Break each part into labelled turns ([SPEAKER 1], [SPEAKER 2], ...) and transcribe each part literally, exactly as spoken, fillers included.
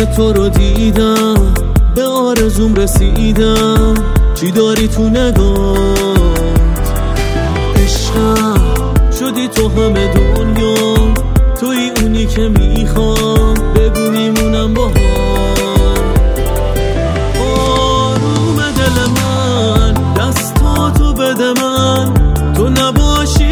[SPEAKER 1] تو رو دیدم، به آرزوم رسیدم. چی داری تو نگات؟ عشقم شدی تو همه دنیا، توی اونی که میخوام، بگو میمونم با هم. آروم دل من، دستاتو بده من، تو نباشی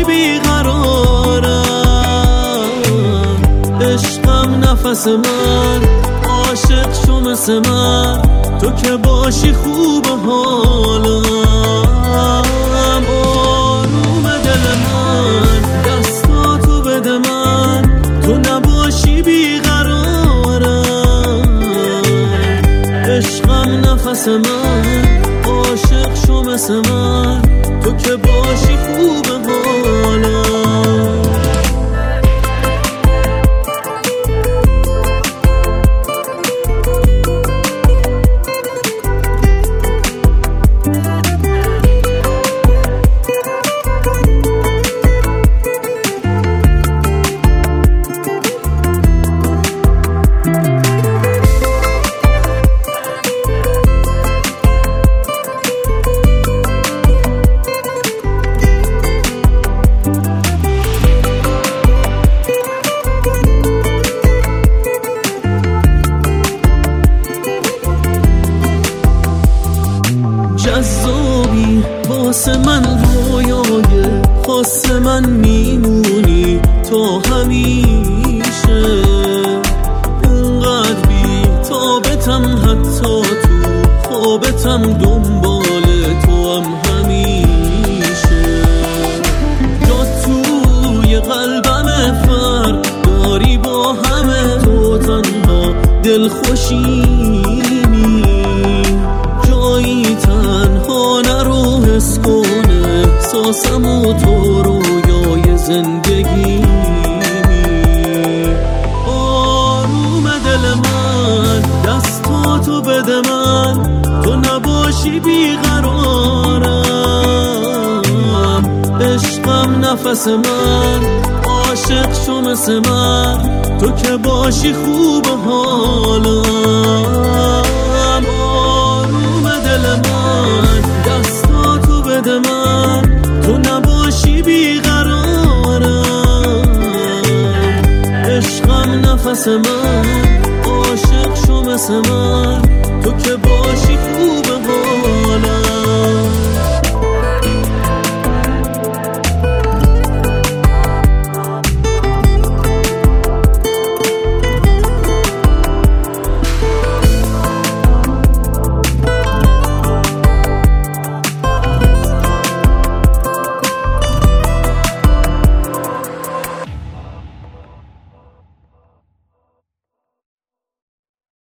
[SPEAKER 1] بیقرارم. عشقم نفس من، عاشق شو مثل من، تو که باشی خوب حالم. آروم دل من، دستاتو بده من، تو نباشی بیقرارم. عشقم نفس من، عاشق شو مثل من، تو که باشی خوب حالم. جذابی واسه من، رویای خاص من، میمونی تا همیشه. اونقدر بی تابتم، حتی تو خوابتم، دنبال تو هم همیشه. جا توی قلبم فرق داری با همه، تو تنها دلخوشیمی. جایی تنها نرو، حس کن احساسم و تو رویای زندگی. آروم دل من، دستاتو بده من، تو نباشی بیقرارم. عشقم نفس من، عاشق شو مثل من، تو که باشی خوب حالم. دل من، دستاتو بده من، تو نباشی بیقرارم. عشقم نفس من، عاشق شو مثل من، تو که